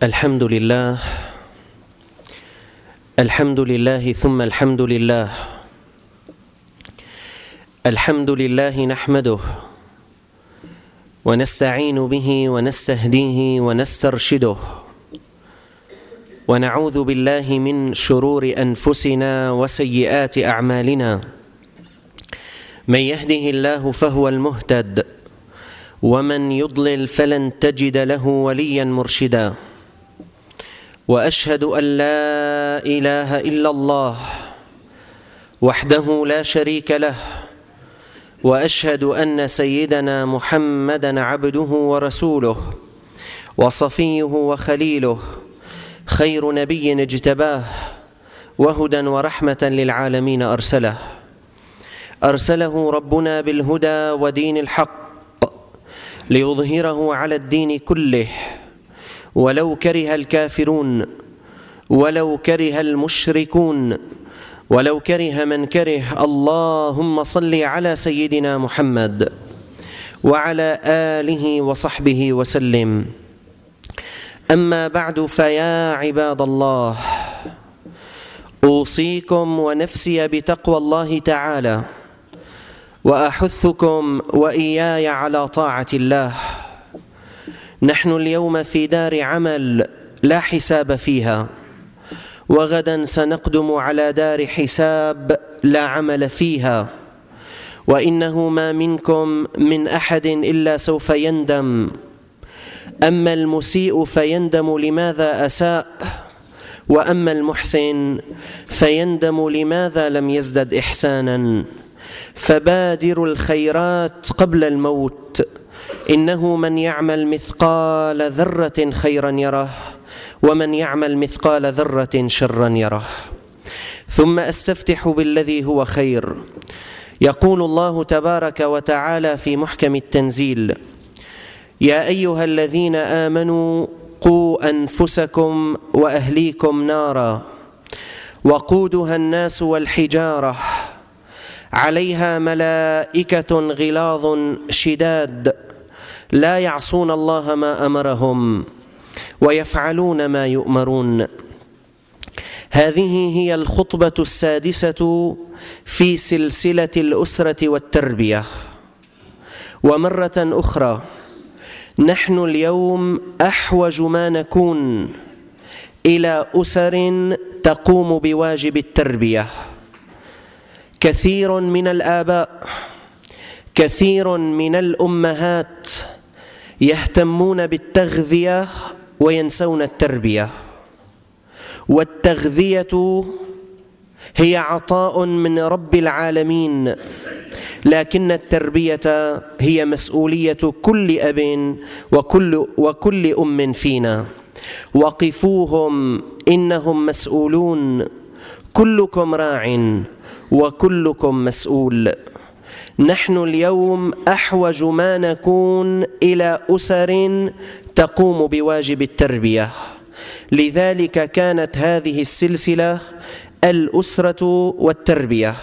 الحمد لله الحمد لله ثم الحمد لله. الحمد لله نحمده ونستعين به ونستهديه ونسترشده، ونعوذ بالله من شرور أنفسنا وسيئات أعمالنا. من يهده الله فهو المهتد، ومن يضلل فلن تجد له وليا مرشدا. وأشهد أن لا إله إلا الله وحده لا شريك له، وأشهد أن سيدنا محمدًا عبده ورسوله وصفيه وخليله، خير نبي اجتباه، وهدى ورحمة للعالمين أرسله ربنا بالهدى ودين الحق ليظهره على الدين كله، ولو كره الكافرون، ولو كره المشركون، ولو كره من كره. اللهم صل على سيدنا محمد وعلى آله وصحبه وسلم. أما بعد، فيا عباد الله، أوصيكم ونفسي بتقوى الله تعالى، وأحثكم وإياي على طاعة الله. نحن اليوم في دار عمل لا حساب فيها، وغدا سنقدم على دار حساب لا عمل فيها. وإنه ما منكم من أحد إلا سوف يندم، أما المسيء فيندم لماذا أساء، وأما المحسن فيندم لماذا لم يزدد إحسانا. فبادروا الخيرات قبل الموت، إنه من يعمل مثقال ذرة خيرا يره، ومن يعمل مثقال ذرة شرا يره. ثم أستفتح بالذي هو خير. يقول الله تبارك وتعالى في محكم التنزيل: يا أيها الذين آمنوا قوا أنفسكم وأهليكم نارا وقودها الناس والحجارة عليها ملائكة غلاظ شداد لا يعصون الله ما أمرهم ويفعلون ما يؤمرون. هذه هي الخطبة السادسة في سلسلة الأسرة والتربية. ومرة أخرى، نحن اليوم أحوج ما نكون إلى أسر تقوم بواجب التربية. كثير من الآباء، كثير من الأمهات يهتمون بالتغذية وينسون التربية. والتغذية هي عطاء من رب العالمين، لكن التربية هي مسؤولية كل أب وكل أم فينا. وقفوهم إنهم مسؤولون، كلكم راع وكلكم مسؤول. نحن اليوم أحوج ما نكون إلى أسر تقوم بواجب التربية. لذلك كانت هذه السلسلة الأسرة والتربية،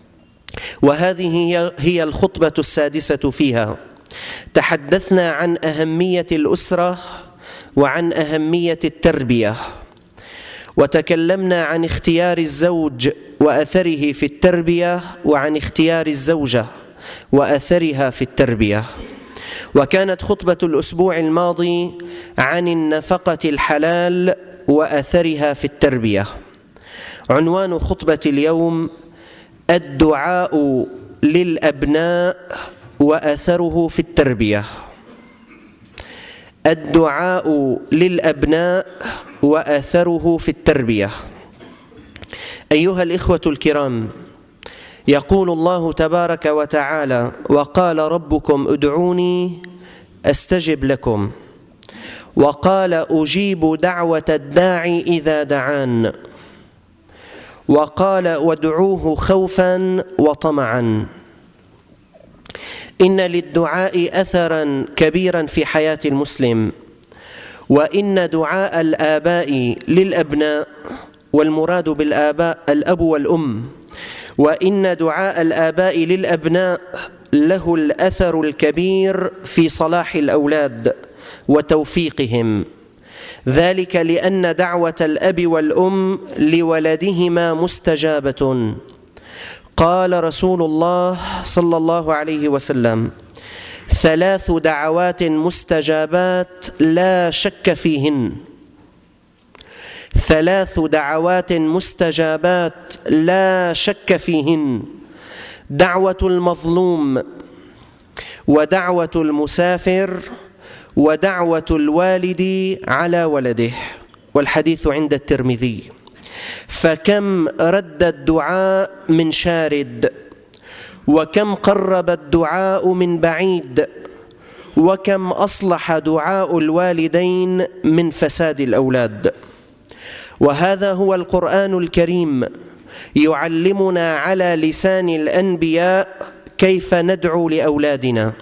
وهذه هي الخطبة السادسة فيها. تحدثنا عن أهمية الأسرة وعن أهمية التربية، وتكلمنا عن اختيار الزوج وأثره في التربية، وعن اختيار الزوجة وأثرها في التربية. وكانت خطبة الأسبوع الماضي عن النفقة الحلال وأثرها في التربية. عنوان خطبة اليوم: الدعاء للأبناء وأثره في التربية. الدعاء للأبناء وأثره في التربية. أيها الإخوة الكرام، يقول الله تبارك وتعالى: وقال ربكم ادعوني أستجب لكم، وقال أجيب دعوة الداعي إذا دعان، وقال وادعوه خوفا وطمعا. إن للدعاء أثرا كبيرا في حياة المسلم، وإن دعاء الآباء للأبناء، والمراد بالآباء الأب والأم، وإن دعاء الآباء للأبناء له الأثر الكبير في صلاح الأولاد وتوفيقهم. ذلك لأن دعوة الأب والأم لولدهما مستجابة. قال رسول الله صلى الله عليه وسلم: 3 دعوات مستجابات لا شك فيهن. 3 دعوات مستجابات لا شك فيهن: دعوة المظلوم، ودعوة المسافر، ودعوة الوالد على ولده. والحديث عند الترمذي. فكم رد الدعاء من شارد، وكم قرب الدعاء من بعيد، وكم أصلح دعاء الوالدين من فساد الأولاد. وهذا هو القرآن الكريم يعلمنا على لسان الأنبياء كيف ندعو لأولادنا.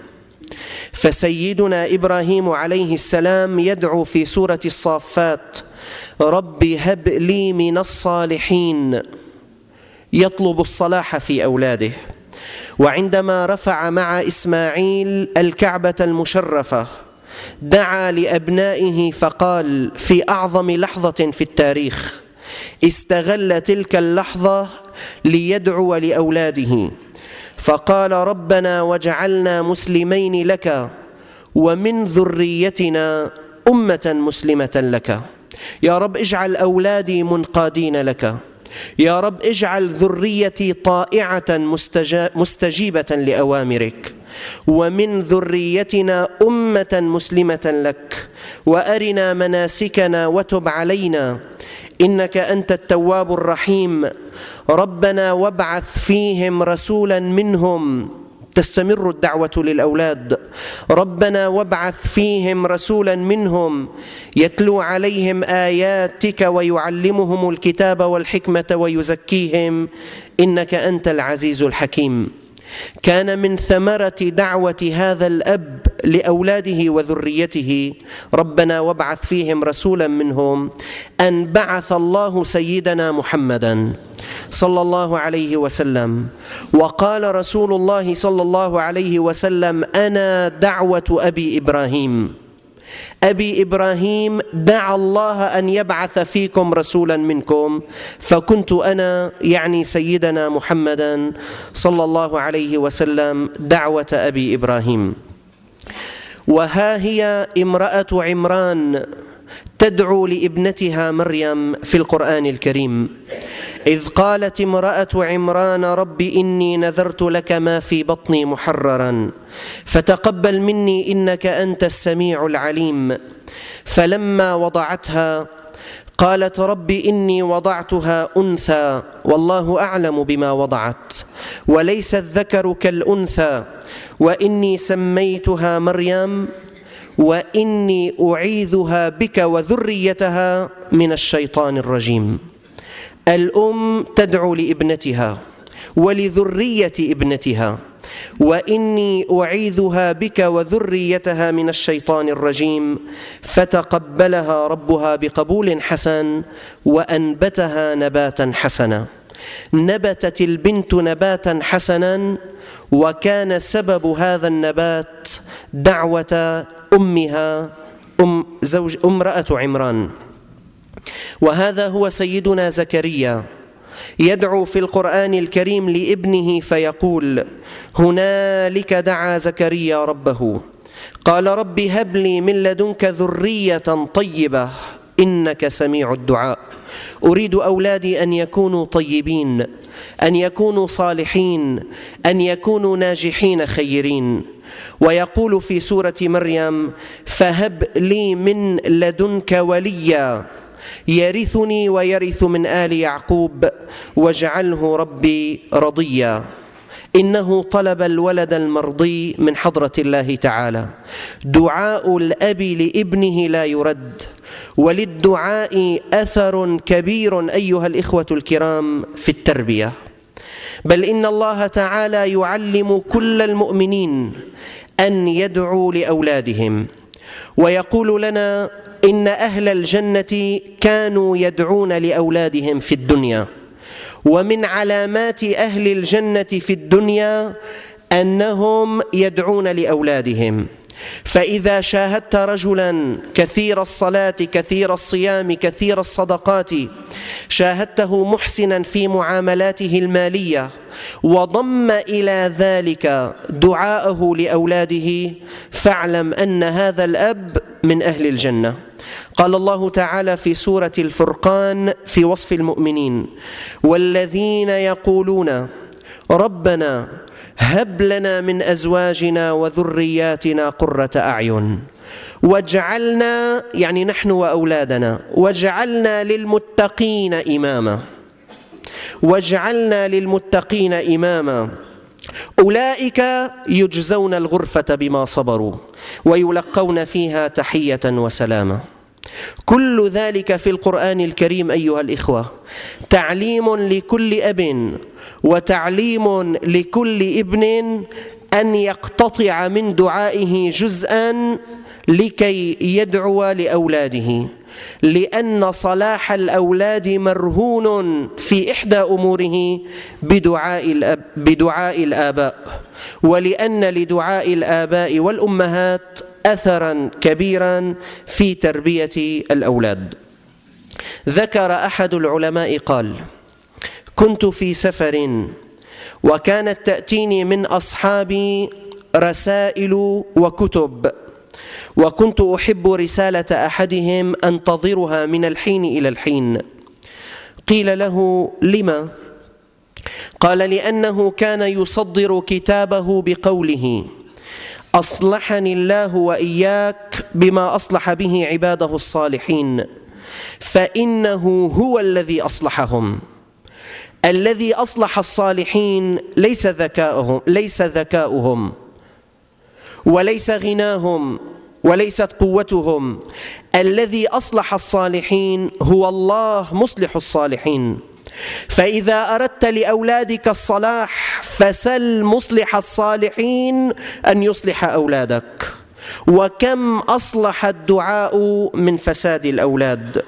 فسيدنا إبراهيم عليه السلام يدعو في سورة الصافات: رب هب لي من الصالحين، يطلب الصلاح في أولاده. وعندما رفع مع إسماعيل الكعبة المشرفة دعا لأبنائه فقال في أعظم لحظة في التاريخ، استغل تلك اللحظة ليدعو لأولاده فقال: ربنا واجعلنا مسلمين لك ومن ذريتنا أمة مسلمة لك. يا رب اجعل أولادي منقادين لك، يا رب اجعل ذريتي طائعة مستجيبة لأوامرك، ومن ذريتنا أمة مسلمة لك، وأرنا مناسكنا وتب علينا إنك أنت التواب الرحيم. ربنا وابعث فيهم رسولا منهم. تستمر الدعوة للأولاد: ربنا وابعث فيهم رسولا منهم يتلو عليهم آياتك ويعلمهم الكتاب والحكمة ويزكيهم إنك أنت العزيز الحكيم. كان من ثمرة دعوة هذا الأب لأولاده وذريته: ربنا وابعث فيهم رسولا منهم، أن بعث الله سيدنا محمدا صلى الله عليه وسلم. وقال رسول الله صلى الله عليه وسلم: أنا دعوة أبي إبراهيم. أبي إبراهيم دعا الله أن يبعث فيكم رسولا منكم، فكنت أنا، يعني سيدنا محمدا صلى الله عليه وسلم، دعوة أبي إبراهيم. وها هي امرأة عمران تدعو لابنتها مريم في القرآن الكريم، إذ قالت امرأة عمران: رب إني نذرت لك ما في بطني محررا فتقبل مني إنك أنت السميع العليم. فلما وضعتها قالت: رب إني وضعتها أنثى والله أعلم بما وضعت وليس الذكر كالأنثى وإني سميتها مريم وإني أعيذها بك وذريتها من الشيطان الرجيم. الأم تدعو لابنتها ولذرية ابنتها: وإني أعيذها بك وذريتها من الشيطان الرجيم. فتقبلها ربها بقبول حسن وأنبتها نباتا حسنا. نبتت البنت نباتا حسنا، وكان سبب هذا النبات دعوة أمها امرأة عمران. وهذا هو سيدنا زكريا يدعو في القرآن الكريم لابنه فيقول: هنالك دعا زكريا ربه قال: رب هب لي من لدنك ذرية طيبة إنك سميع الدعاء. أريد أولادي أن يكونوا طيبين، أن يكونوا صالحين، أن يكونوا ناجحين خيرين. ويقول في سورة مريم: فهب لي من لدنك وليا يرثني ويرث من آل يعقوب واجعله ربي رضيا. إنه طلب الولد المرضي من حضرة الله تعالى. دعاء الأب لابنه لا يرد، وللدعاء أثر كبير أيها الإخوة الكرام في التربية. بل إن الله تعالى يعلم كل المؤمنين أن يدعوا لأولادهم، ويقول لنا: إن أهل الجنة كانوا يدعون لأولادهم في الدنيا، ومن علامات أهل الجنة في الدنيا أنهم يدعون لأولادهم. فإذا شاهدت رجلا كثير الصلاة كثير الصيام كثير الصدقات، شاهدته محسنا في معاملاته المالية، وضم إلى ذلك دعاءه لأولاده، فاعلم أن هذا الأب من أهل الجنة. قال الله تعالى في سورة الفرقان في وصف المؤمنين: والذين يقولون ربنا هب لنا من أزواجنا وذرياتنا قرة أعين واجعلنا، يعني نحن وأولادنا، واجعلنا للمتقين إماما، واجعلنا للمتقين إماما، أولئك يجزون الغرفة بما صبروا ويلقون فيها تحية وسلاما. كل ذلك في القرآن الكريم أيها الإخوة تعليم لكل أب وتعليم لكل ابن أن يقتطع من دعائه جزءا لكي يدعو لأولاده، لأن صلاح الأولاد مرهون في إحدى أموره بدعاء الآباء، ولأن لدعاء الآباء والأمهات أثرا كبيرا في تربية الأولاد. ذكر أحد العلماء قال: كنت في سفر وكانت تأتيني من أصحابي رسائل وكتب، وكنت أحب رسالة أحدهم أنتظرها من الحين إلى الحين. قيل له: لما؟ قال: لأنه كان يصدر كتابه بقوله: أصلحني الله وإياك بما أصلح به عباده الصالحين، فإنه هو الذي أصلحهم. الذي أصلح الصالحين ليس ذكاؤهم وليس غناهم وليست قوتهم، الذي أصلح الصالحين هو الله مصلح الصالحين. فإذا أردت لأولادك الصلاح فسل مصلح الصالحين أن يصلح أولادك. وكم أصلح الدعاء من فساد الأولاد.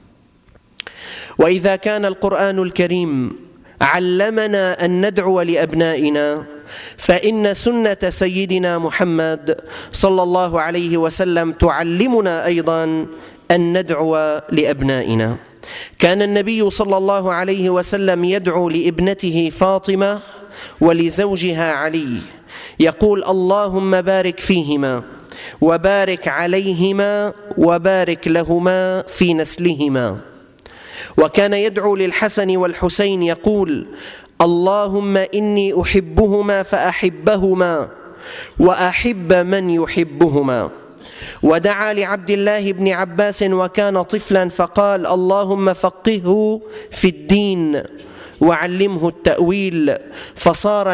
وإذا كان القرآن الكريم علمنا أن ندعو لأبنائنا، فإن سنة سيدنا محمد صلى الله عليه وسلم تعلمنا أيضا أن ندعو لأبنائنا. كان النبي صلى الله عليه وسلم يدعو لابنته فاطمة ولزوجها علي، يقول: اللهم بارك فيهما وبارك عليهما وبارك لهما في نسلهما. وكان يدعو للحسن والحسين يقول: اللهم إني أحبهما فأحبهما وأحب من يحبهما. ودعا لعبد الله بن عباس وكان طفلا فقال: اللهم فقهه في الدين وعلمه التأويل. فصار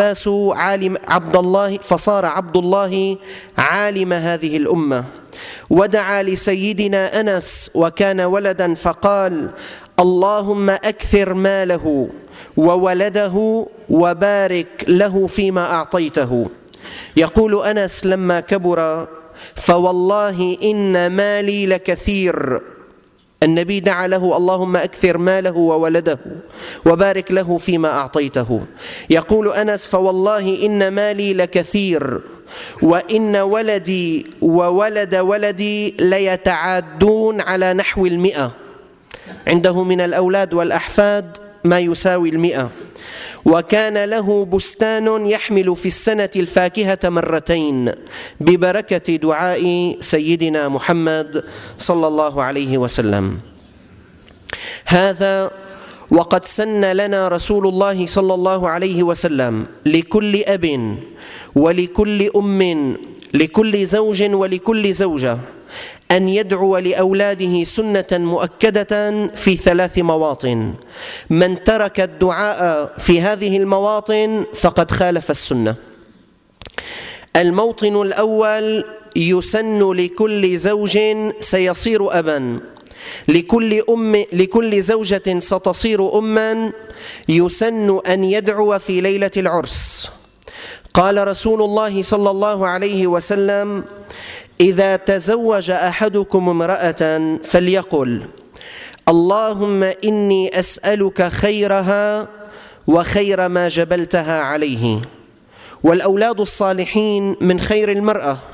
عبد الله عالم هذه الأمة. ودعا لسيدنا أنس وكان ولدا فقال: اللهم أكثر ماله وولده وبارك له فيما أعطيته. يقول أنس لما كبر: فوالله إن مالي لكثير. النبي دعا له: اللهم أكثر ماله وولده وبارك له فيما أعطيته. يقول أنس: فوالله إن مالي لكثير، وإن ولدي وولد ولدي ليتعادون على نحو 100. عنده من الأولاد والأحفاد ما يساوي 100. وكان له بستان يحمل في السنة الفاكهة مرتين ببركة دعاء سيدنا محمد صلى الله عليه وسلم. هذا وقد سن لنا رسول الله صلى الله عليه وسلم لكل أب ولكل أم لكل زوج ولكل زوجة أن يدعو لأولاده سنة مؤكدة في 3 مواطن. من ترك الدعاء في هذه المواطن فقد خالف السنة. الموطن الأول: يسن لكل زوج سيصير أبا، لكل زوجة ستصير أما، يسن أن يدعو في ليلة العرس. قال رسول الله صلى الله عليه وسلم: إذا تزوج أحدكم امرأة فليقل: اللهم إني أسألك خيرها وخير ما جبلتها عليه. والأولاد الصالحين من خير المرأة،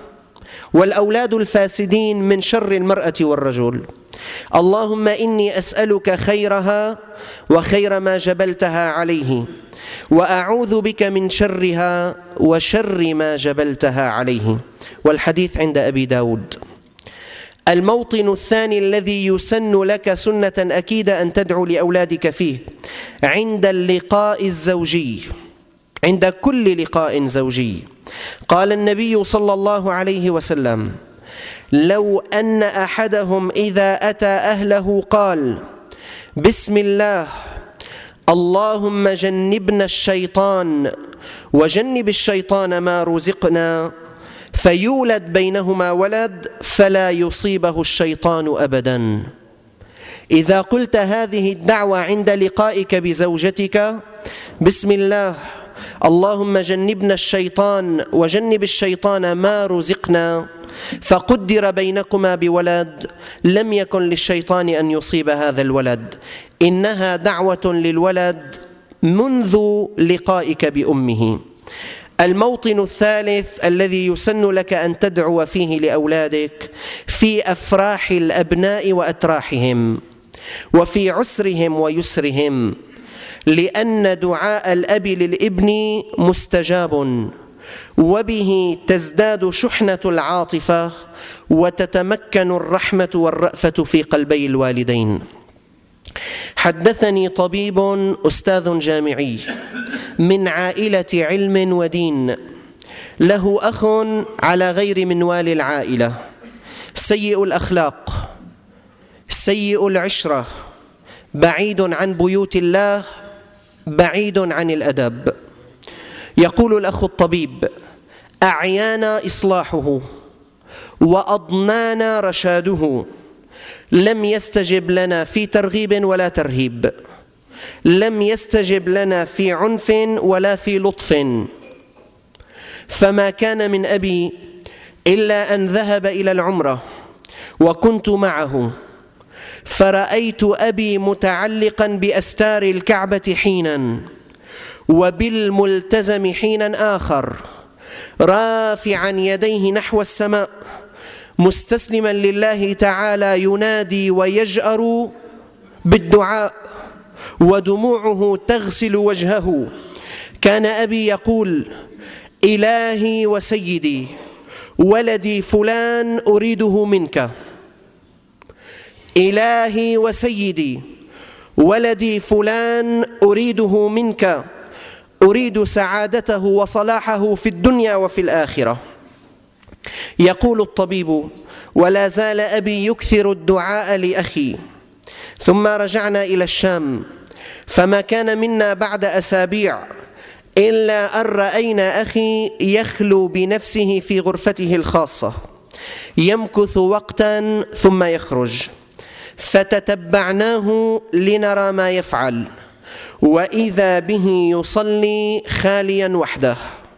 والأولاد الفاسدين من شر المرأة والرجل. اللهم إني أسألك خيرها وخير ما جبلتها عليه، وأعوذ بك من شرها وشر ما جبلتها عليه. والحديث عند أبي داود. الموطن الثاني الذي يسن لك سنة أكيدة أن تدعو لأولادك فيه عند اللقاء الزوجي، عند كل لقاء زوجي. قال النبي صلى الله عليه وسلم: لو أن أحدهم إذا أتى أهله قال: بسم الله اللهم جنبنا الشيطان وجنب الشيطان ما رزقنا، فيولد بينهما ولد فلا يصيبه الشيطان أبدا. إذا قلت هذه الدعوة عند لقائك بزوجتك: بسم الله اللهم جنبنا الشيطان وجنب الشيطان ما رزقنا، فقدر بينكما بولد، لم يكن للشيطان أن يصيب هذا الولد. إنها دعوة للولد منذ لقائك بأمه. الموطن الثالث الذي يسن لك أن تدعو فيه لأولادك في أفراح الأبناء وأتراحهم، وفي عسرهم ويسرهم، لأن دعاء الأب للابن مستجاب، وبه تزداد شحنة العاطفة وتتمكن الرحمة والرأفة في قلبي الوالدين. حدثني طبيب أستاذ جامعي من عائلة علم ودين، له أخ على غير منوال العائلة، سيء الأخلاق، سيء العشرة، بعيد عن بيوت الله، بعيد عن الأدب. يقول الأخ الطبيب: أعيانا إصلاحه وأضنانا رشاده، لم يستجب لنا في ترغيب ولا ترهيب، لم يستجب لنا في عنف ولا في لطف. فما كان من أبي إلا أن ذهب إلى العمرة وكنت معه، فرأيت أبي متعلقا بأستار الكعبة حينا وبالملتزم حينا آخر، رافعا يديه نحو السماء مستسلما لله تعالى، ينادي ويجأر بالدعاء ودموعه تغسل وجهه. كان أبي يقول: إلهي وسيدي، ولدي فلان أريده منك، إلهي وسيدي، ولدي فلان أريده منك، أريد سعادته وصلاحه في الدنيا وفي الآخرة. يقول الطبيب: ولا زال أبي يكثر الدعاء لأخي. ثم رجعنا إلى الشام، فما كان منا بعد أسابيع إلا أن رأينا أخي يخلو بنفسه في غرفته الخاصة، يمكث وقتا ثم يخرج، فتتبعناه لنرى ما يفعل، وإذا به يصلي خاليا وحده.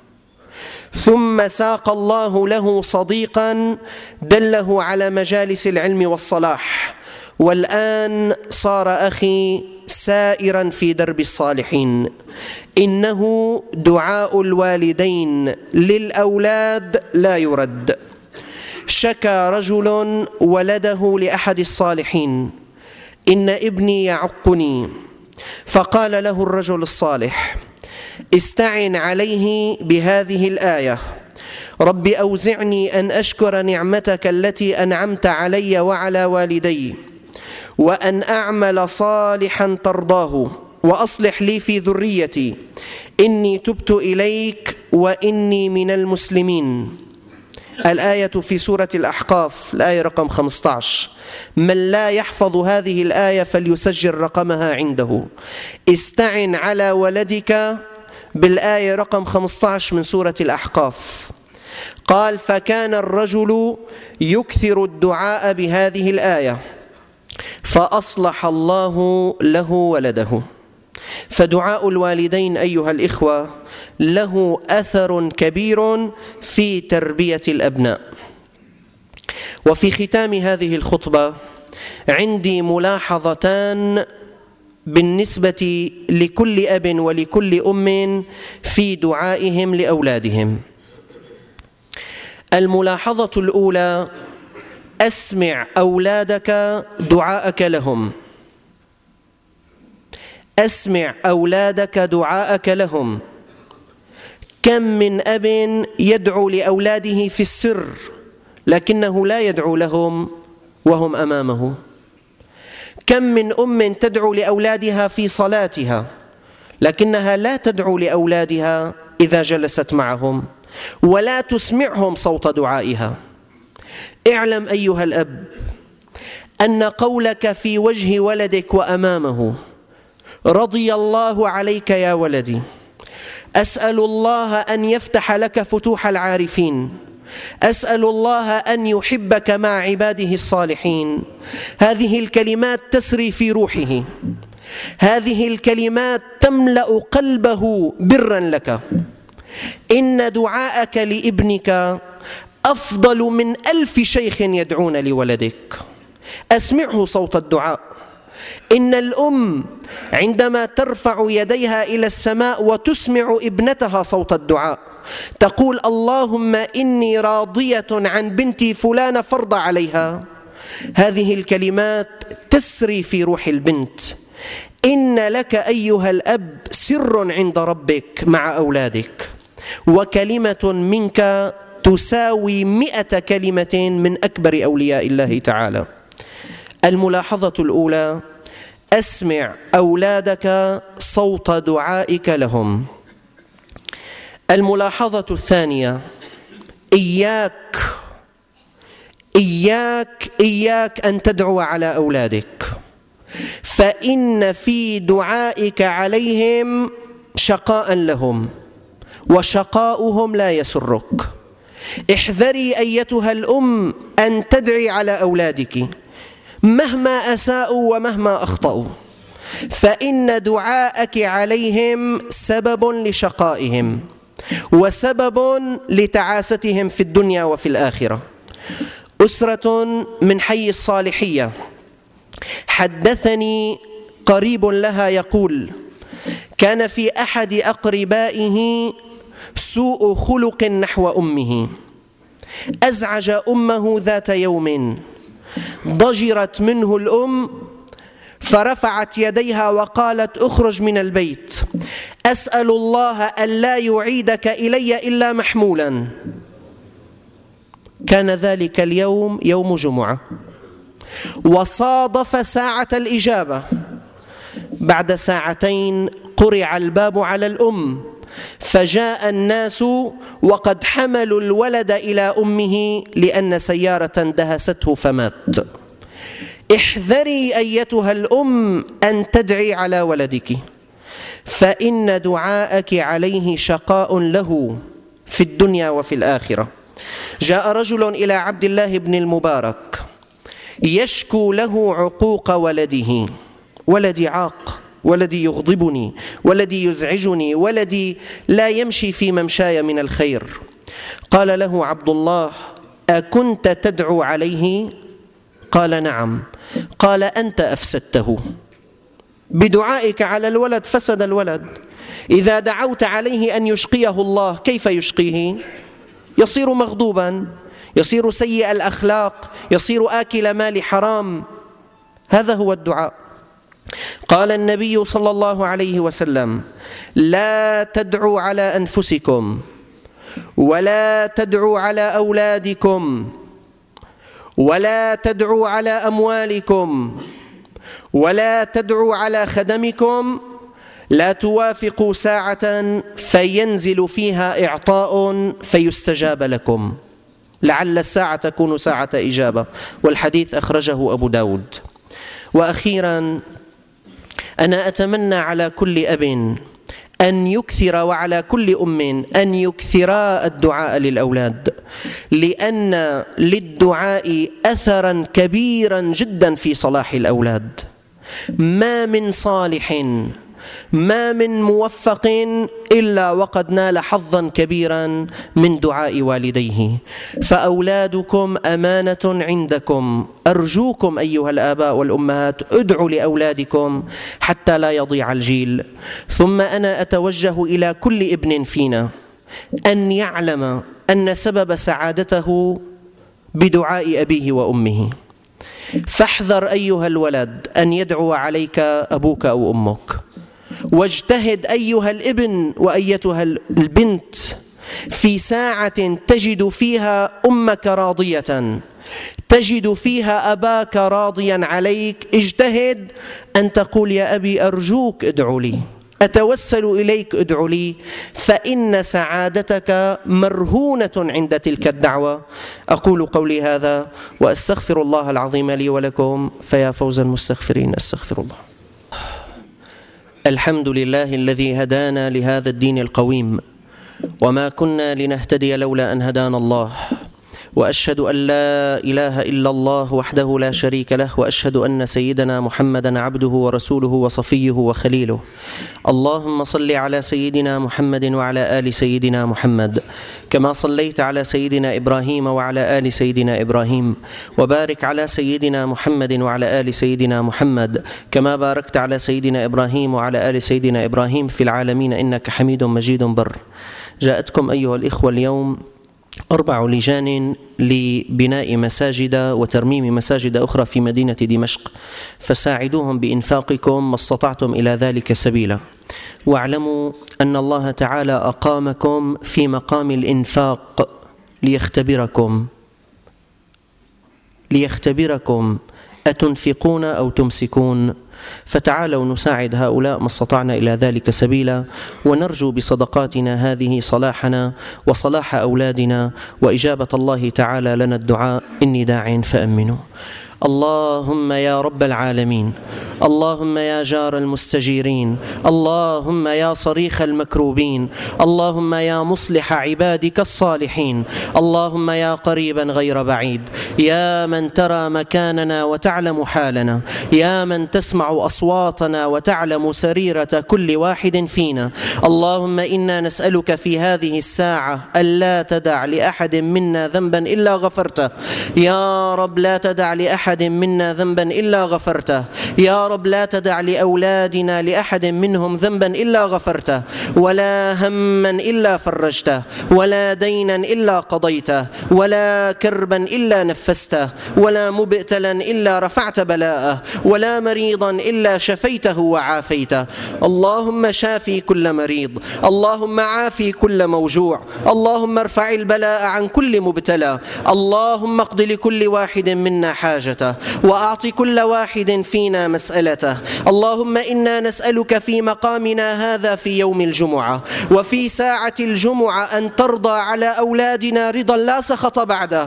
ثم ساق الله له صديقا دله على مجالس العلم والصلاح، والآن صار أخي سائرا في درب الصالحين. إنه دعاء الوالدين للأولاد لا يرد. شكى رجل ولده لأحد الصالحين: إن ابني يعقني. فقال له الرجل الصالح: استعن عليه بهذه الآية: رب أوزعني أن أشكر نعمتك التي أنعمت علي وعلى والدي، وأن أعمل صالحا ترضاه، وأصلح لي في ذريتي، إني تبت إليك وإني من المسلمين. الآية في سورة الأحقاف، الآية رقم 15. من لا يحفظ هذه الآية فليسجل رقمها عنده. استعن على ولدك بالآية رقم 15 من سورة الأحقاف. قال: فكان الرجل يكثر الدعاء بهذه الآية فأصلح الله له ولده. فدعاء الوالدين أيها الإخوة له أثر كبير في تربية الأبناء. وفي ختام هذه الخطبة عندي ملاحظتان بالنسبة لكل أب ولكل أم في دعائهم لأولادهم. الملاحظة الأولى: أسمع أولادك دعاءك لهم. أسمع أولادك دعاءك لهم. كم من أب يدعو لأولاده في السر لكنه لا يدعو لهم وهم أمامه. كم من أم تدعو لأولادها في صلاتها لكنها لا تدعو لأولادها إذا جلست معهم ولا تسمعهم صوت دعائها. اعلم أيها الأب أن قولك في وجه ولدك وأمامه: رضي الله عليك يا ولدي، أسأل الله أن يفتح لك فتوح العارفين، أسأل الله أن يحبك مع عباده الصالحين، هذه الكلمات تسري في روحه، هذه الكلمات تملأ قلبه برا لك. إن دعاءك لابنك أفضل من 1000 شيخ يدعون لولدك. أسمعه صوت الدعاء. إن الأم عندما ترفع يديها إلى السماء وتسمع ابنتها صوت الدعاء تقول: اللهم إني راضية عن بنتي فلانة فارض عليها. هذه الكلمات تسري في روح البنت. إن لك أيها الأب سر عند ربك مع أولادك، وكلمة منك تساوي 100 كلمة من أكبر أولياء الله تعالى. الملاحظة الأولى: أسمع أولادك صوت دعائك لهم. الملاحظة الثانية: إياك أن تدعو على أولادك، فإن في دعائك عليهم شقاء لهم، وشقاؤهم لا يسرك. احذري أيتها الأم أن تدعي على أولادك مهما أساءوا ومهما أخطأوا، فإن دعاءك عليهم سبب لشقائهم وسبب لتعاستهم في الدنيا وفي الآخرة. أسرة من حي الصالحية حدثني قريب لها يقول: كان في أحد أقربائه سوء خلق نحو أمه، أزعج أمه ذات يوم، ضجرت منه الأم فرفعت يديها وقالت: اخرج من البيت، أسأل الله أن لا يعيدك إلي إلا محمولا. كان ذلك اليوم يوم جمعة، وصادف ساعة الإجابة. بعد ساعتين قرع الباب على الأم، فجاء الناس وقد حملوا الولد إلى أمه لأن سيارة دهسته فمات. احذري أيتها الأم أن تدعي على ولدك، فإن دعاءك عليه شقاء له في الدنيا وفي الآخرة. جاء رجل إلى عبد الله بن المبارك يشكو له عقوق ولده: ولدي عاق، ولدي يغضبني، ولدي يزعجني، ولدي لا يمشي في ممشاي من الخير. قال له عبد الله: أكنت تدعو عليه؟ قال: نعم. قال: أنت أفسدته بدعائك على الولد، فسد الولد. إذا دعوت عليه أن يشقيه الله، كيف يشقيه؟ يصير مغضوبا، يصير سيء الأخلاق، يصير آكل مال حرام. هذا هو الدعاء. قال النبي صلى الله عليه وسلم: لا تدعوا على أنفسكم، ولا تدعوا على أولادكم، ولا تدعوا على أموالكم، ولا تدعوا على خدمكم، لا توافقوا ساعة فينزل فيها إعطاء فيستجاب لكم، لعل الساعة تكون ساعة إجابة. والحديث أخرجه أبو داود. وأخيرا، أنا أتمنى على كل أب أن يكثر، وعلى كل أم أن يكثرا الدعاء للأولاد، لأن للدعاء أثرا كبيرا جدا في صلاح الأولاد. ما من صالح، ما من موفق إلا وقد نال حظا كبيرا من دعاء والديه. فأولادكم أمانة عندكم، أرجوكم أيها الآباء والأمهات ادعوا لأولادكم حتى لا يضيع الجيل. ثم أنا أتوجه إلى كل ابن فينا أن يعلم أن سبب سعادته بدعاء أبيه وأمه. فاحذر أيها الولد أن يدعو عليك أبوك أو أمك، واجتهد أيها الابن وأيتها البنت في ساعة تجد فيها أمك راضية، تجد فيها أباك راضيا عليك، اجتهد أن تقول يا أبي أرجوك ادعو لي، أتوسل إليك ادعو لي، فإن سعادتك مرهونة عند تلك الدعوة. أقول قولي هذا وأستغفر الله العظيم لي ولكم، فيا فوز المستغفرين. أستغفر الله. الحمد لله الذي هدانا لهذا الدين القويم، وما كنا لنهتدي لولا أن هدانا الله، وأشهد أن لا إله إلا الله وحده لا شريك له، وأشهد أن سيدنا محمدا عبده ورسوله وصفيه وخليله. اللهم صل على سيدنا محمد وعلى آل سيدنا محمد كما صليت على سيدنا إبراهيم وعلى آل سيدنا إبراهيم، وبارك على سيدنا محمد وعلى آل سيدنا محمد كما باركت على سيدنا إبراهيم وعلى آل سيدنا إبراهيم في العالمين إنك حميد مجيد بر. جاءتكم أيها الإخوة اليوم 4 لجان لبناء مساجد وترميم مساجد أخرى في مدينة دمشق، فساعدوهم بإنفاقكم ما استطعتم إلى ذلك سبيلا. واعلموا أن الله تعالى أقامكم في مقام الإنفاق ليختبركم أتنفقون أو تمسكون، فتعالوا نساعد هؤلاء ما استطعنا إلى ذلك سبيلا، ونرجو بصدقاتنا هذه صلاحنا وصلاح أولادنا وإجابة الله تعالى لنا الدعاء. إني داع فأمنوا. اللهم يا رب العالمين، اللهم يا جار المستجيرين، اللهم يا صريخ المكروبين، اللهم يا مصلح عبادك الصالحين، اللهم يا قريبا غير بعيد، يا من ترى مكاننا وتعلم حالنا، يا من تسمع أصواتنا وتعلم سريرة كل واحد فينا. اللهم إنا نسألك في هذه الساعة ألا تدع لأحد منا ذنبا إلا غفرته. يا رب لا تدع لأحد منا ذنبا إلا غفرته. يا رب لا تدع لأولادنا لأحد منهم ذنبا إلا غفرته، ولا هما إلا فرجته، ولا دينا إلا قضيته، ولا كربا إلا نفسته، ولا مبتلا إلا رفعت بلاءه، ولا مريضا إلا شفيته وعافيته. اللهم شافي كل مريض، اللهم عافي كل موجوع، اللهم ارفع البلاء عن كل مبتلى، اللهم اقض لكل واحد منا حاجته، وأعط كل واحد فينا مسألته. اللهم إنا نسألك في مقامنا هذا في يوم الجمعة وفي ساعة الجمعة أن ترضى على أولادنا رضا لا سخط بعده.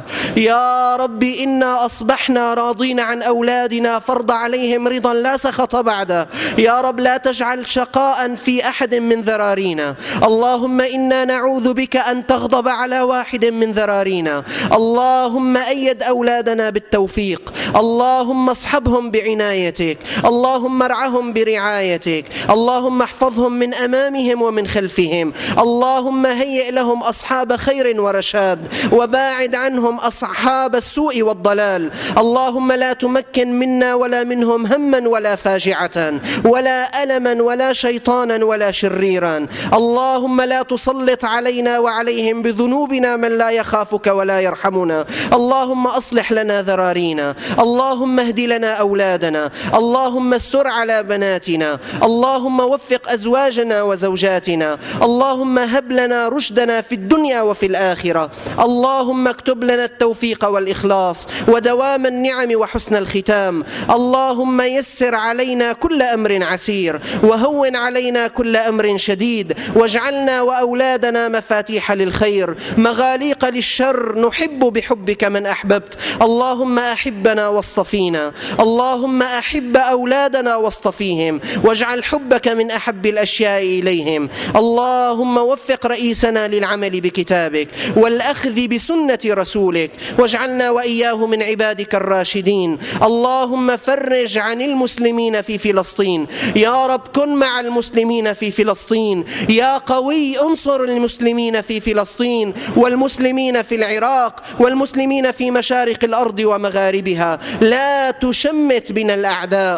يا رب إنا أصبحنا راضين عن أولادنا، فارض عليهم رضا لا سخط بعده. يا رب لا تجعل شقاء في أحد من ذرارينا. اللهم إنا نعوذ بك أن تغضب على واحد من ذرارينا. اللهم أيد أولادنا بالتوفيق، اللهم اصحبهم بعنايتك، اللهم ارعهم برعايتك، اللهم احفظهم من أمامهم ومن خلفهم، اللهم هيئ لهم أصحاب خير ورشاد، وباعد عنهم أصحاب السوء والضلال. اللهم لا تمكن منا ولا منهم هما ولا فاجعة ولا ألما ولا شيطانا ولا شريرا. اللهم لا تسلط علينا وعليهم بذنوبنا من لا يخافك ولا يرحمنا. اللهم أصلح لنا ذرارينا، اللهم اهد لنا أولادنا، اللهم استر على بناتنا، اللهم وفق أزواجنا وزوجاتنا، اللهم هب لنا رشدنا في الدنيا وفي الآخرة. اللهم اكتب لنا التوفيق والإخلاص ودوام النعم وحسن الختام. اللهم يسر علينا كل أمر عسير، وهون علينا كل أمر شديد، واجعلنا وأولادنا مفاتيح للخير مغاليق للشر، نحب بحبك من أحببت. اللهم أحبنا واصطفينا، اللهم أحب أولادنا واصطفيهم، واجعل حبك من أحب الأشياء إليهم. اللهم وفق رئيسنا للعمل بكتابك والأخذ بسنة رسولك، واجعلنا وإياه من عبادك الراشدين. اللهم فرج عن المسلمين في فلسطين، يا رب كن مع المسلمين في فلسطين. يا قوي انصر المسلمين في فلسطين والمسلمين في العراق والمسلمين في مشارق الأرض ومغاربها. لا تشمت بنا الأعداء،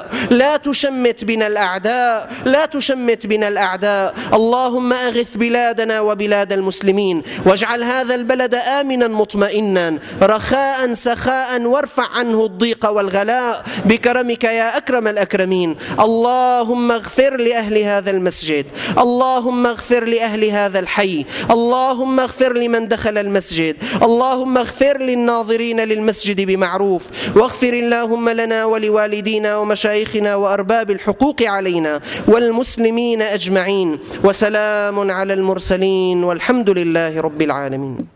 لا تشمت بنا الأعداء، لا تشمت بنا الأعداء. اللهم أغث بلادنا وبلاد المسلمين، واجعل هذا البلد آمنا مطمئنا رخاء سخاء، وارفع عنه الضيق والغلاء بكرمك يا أكرم الأكرمين. اللهم اغفر لأهل هذا المسجد، اللهم اغفر لأهل هذا الحي، اللهم اغفر لمن دخل المسجد، اللهم اغفر للناظرين للمسجد بمعروف، واغفر اللهم لنا ولوالدينا ومشايخنا وأرباب الحقوق علينا والمسلمين أجمعين. وسلام على المرسلين والحمد لله رب العالمين.